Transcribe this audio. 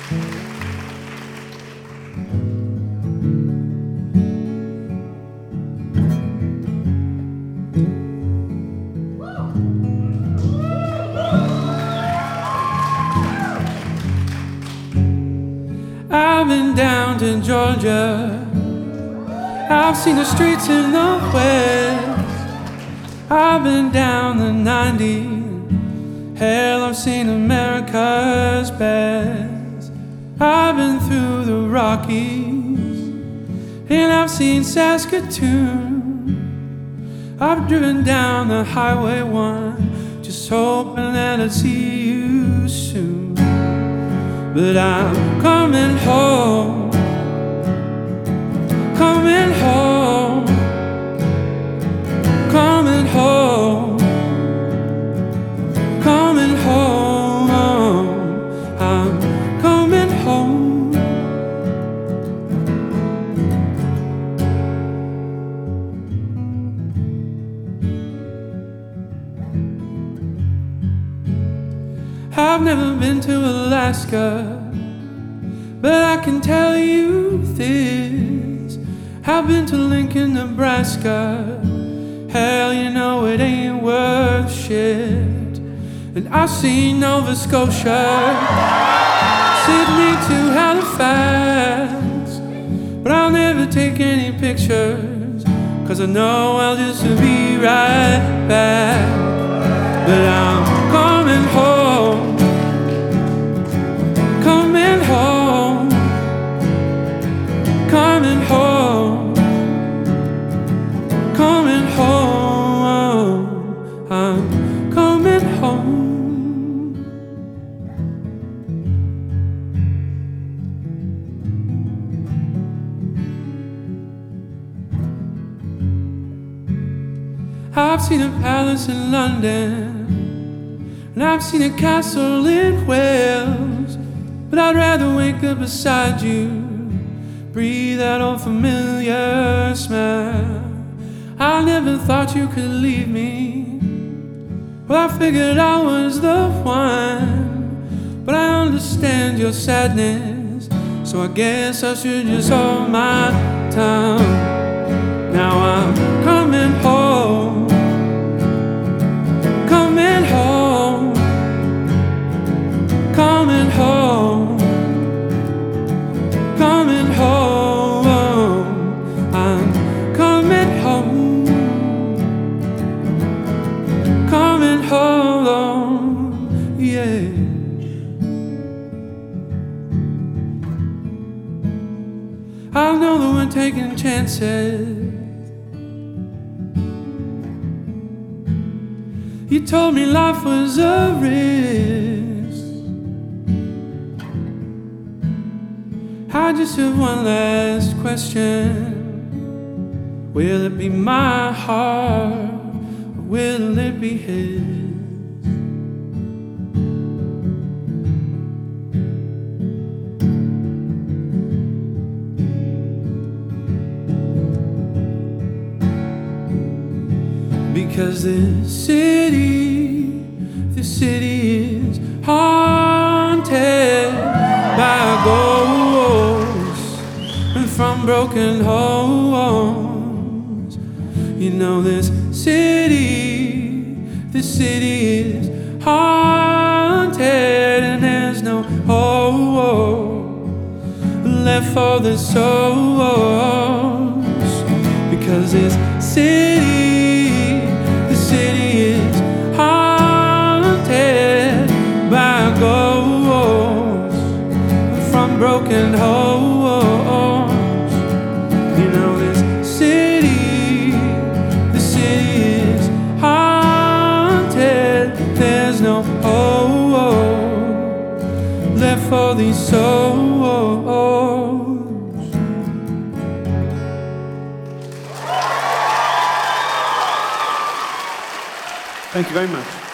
I've been down to Georgia. I've seen the streets in the West. I've been down the 90. Hell, I've seen America's best. I've been through the Rockies, and I've seen Saskatoon. I've driven down the Highway 1, just hoping that I'd see you soon. But I'm coming home, coming home, coming home, coming home. I'm coming home. I've never been to Alaska, but I can tell you this. I've been to Lincoln, Nebraska. Hell, you know it ain't worth shit. And I've seen Nova Scotia, Sydney to Halifax, but I'll never take any pictures, 'cause I know I'll just be right back. But I'm coming home, coming home, coming home, coming home. I'm coming home. I've seen a palace in London, and I've seen a castle in Wales, but I'd rather wake up beside you, breathe that old familiar smell. I never thought you could leave me. Well, I figured I was the one, but I understand your sadness, so I guess I should just hold my tongue. Now I'm coming home, coming home, coming home, coming home. I'm coming home, coming home, yeah. I know that we're taking chances. You told me life was a risk. I just have one last question. Will it be my heart, or will it be his? Because this city is haunted by ghosts and from broken homes. You know this city is haunted, and there's no hope left for the souls. Because this city is haunted by ghosts from broken homes. You know this city is haunted. There's no hope left for these souls. Thank you very much.